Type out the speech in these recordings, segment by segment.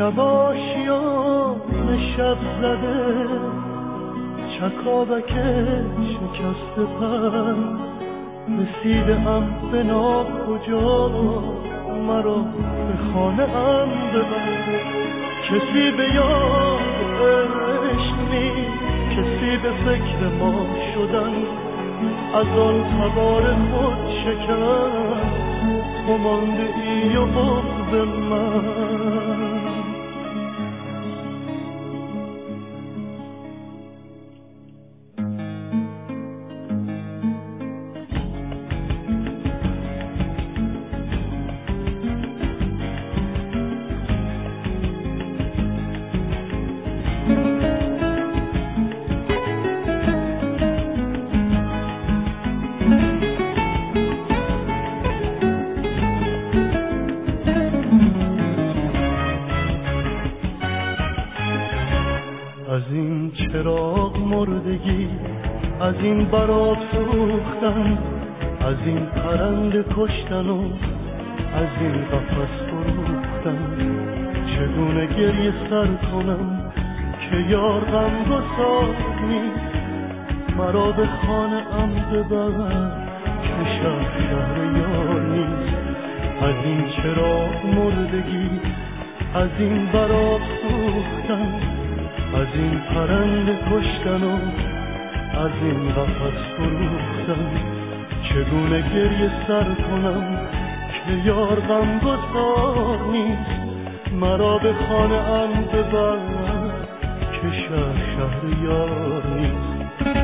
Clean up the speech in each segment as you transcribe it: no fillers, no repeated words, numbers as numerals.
شباشیان شب زده چکاوک شکست پر رسیدم به ناکجا مرا به خانه ام ببر. کسی به یاد عشق نیست، کسی به فکر ما شدن از آن سوار خود شکن تو مانده ای و بغض من. از این چراغ مردگی، از این برات سوختن، از این پرنده کشتن و از این قفس فروختن. چگونه گریه سر کنم که یار غمگسار نیست، مرا به خانه ام ببر که شهر یار نیست. از این چراغ مردگی، از این برات سوختن، از این پرنده کشتن و از این قفس فروختن. چگونه گریه سر کنم که یار غمگسار نیست، مرا به خانه ام ببر که شهر یار نیست.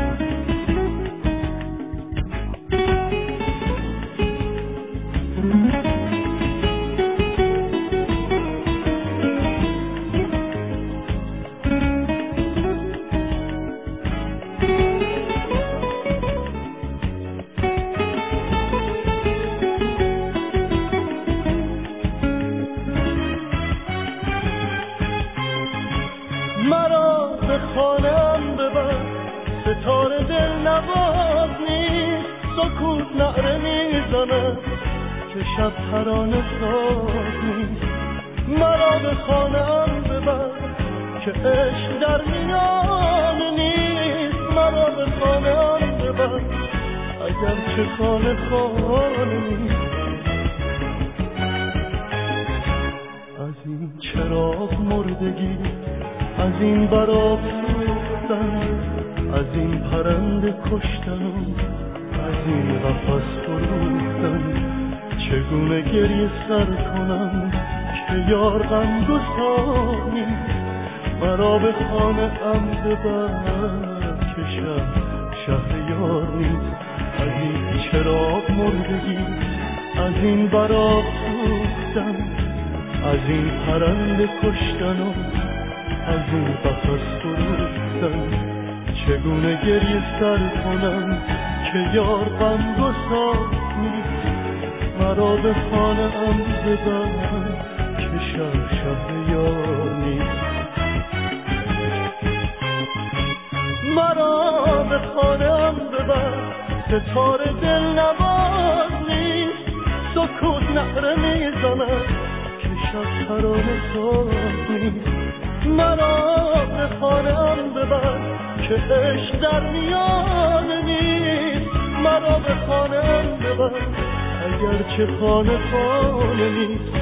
مرا به خانه‌ام ببر، ستاره دل نواز نیست، سکوت نعره میزند که شب ترانه ساز نیست. مرا به خانه‌ام ببر که عشق در میان نیست، مرا به خانه‌ام ببر اگر چه خانه نیست. از این چراغ مردگی، از این برات سوختن، از این پرنده کشتن و از این قفس فروختن. چگونه گریه سر کنم که یار غمگسار نیست، مرا به خانه ام ببر که شهر یار نیست. از این چراغ مردگی، از این برات سوختن، از این پرنده کشتن و از این قفس فروختن. چگونه گریه سر کنم که یار غمگسار نیست، مرا به خانه ام ببر که شهر یار نیست. مرا به خانه ام ببر، ستاره دل نواز نیست، سکوت نعره میزند که شب ترانه ساز نیست. مرا به خانه ام ببر که عشق در میان نیست، مرا به خانه ام ببر اگر چه خانه نیست.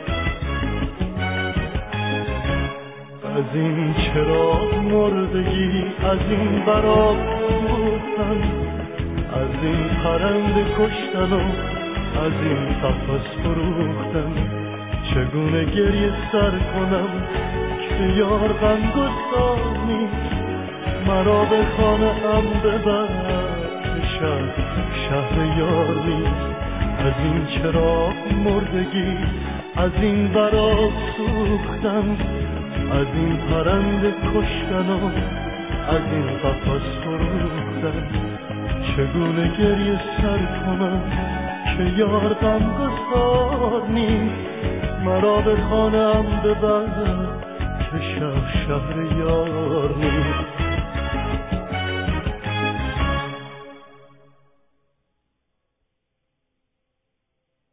از این چراغ مردگی، از این برات سوختن، از این پرنده کشتن و از این قفس فروختن. چگونه گریه سر کنم که یار غمگسار نیست، مرا به خانه ام ببر که شهر یار نیست. از این چراغ مردگی، از این برات سوختن، از این پرنده کشتن و از این قفس فروختن. چگونه گریه سر کنم که یار غمگسار نیست، مرا به خانه ام ببر که شهر یار نیست.